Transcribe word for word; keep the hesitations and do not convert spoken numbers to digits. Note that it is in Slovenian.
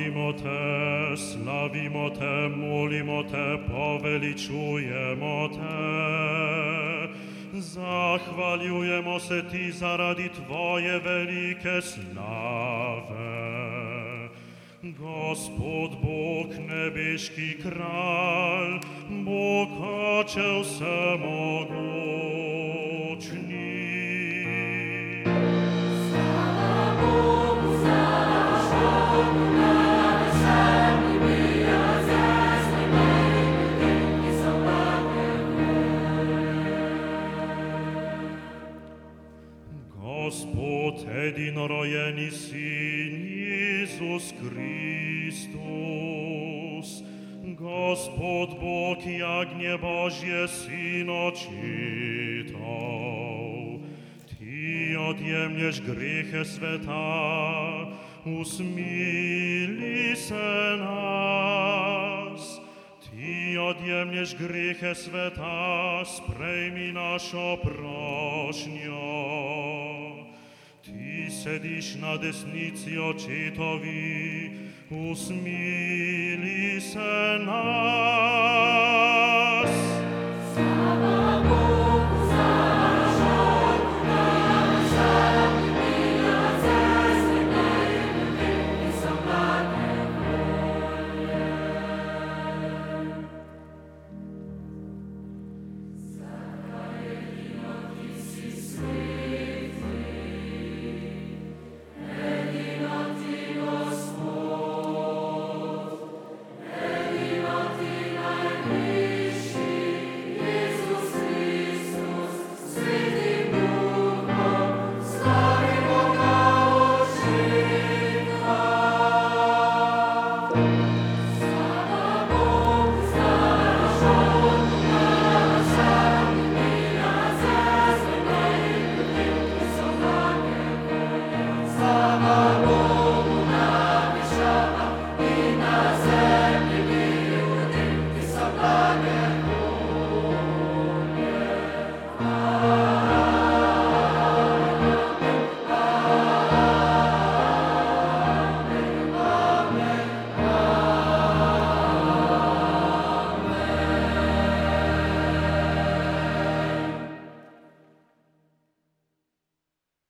Chvalimo Te, slavimo Te, molimo Te, poveličujemo Te. Zahvaljujemo se Ti zaradi Tvoje velike slave. Gospod Bog, nebeški kralj, Bog Oče vsemogočni. Gospod, edinorojeni Sin, Iisus Hristos, Gospod Bog, jagnje Božje, sinočitov, Ti odjemlješ grehe sveta, usmili se nas. Ti odjemlješ grehe sveta, sprejmi našo prošnjo. Ti sediš na desnici Očetovi, usmili se nas. Slava Bogu za život, naša milost, zasnije ljudi sa blage volje. Zakaj jedino Ti si sveti, jedino Ti Gospod, jedino Ti najviši, Jezus Hristos, svetim Duhom, slavimo Ga ožitka.